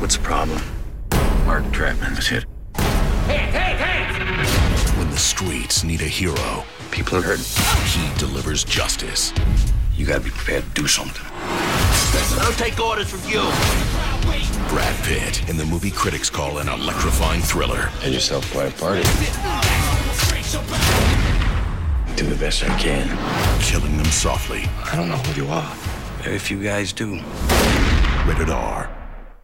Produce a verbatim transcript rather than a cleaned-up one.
What's the problem? Mark Trapman was hit. Hands, hands, hands! When the streets need a hero, People are hurt. he delivers justice. You gotta be prepared to do something. I don't take orders from you. Brad Pitt in the movie critics call an electrifying thriller. Had yourself quite a party. Do the best I can. Killing them softly. I don't know who you are. Very few guys do. Rated R.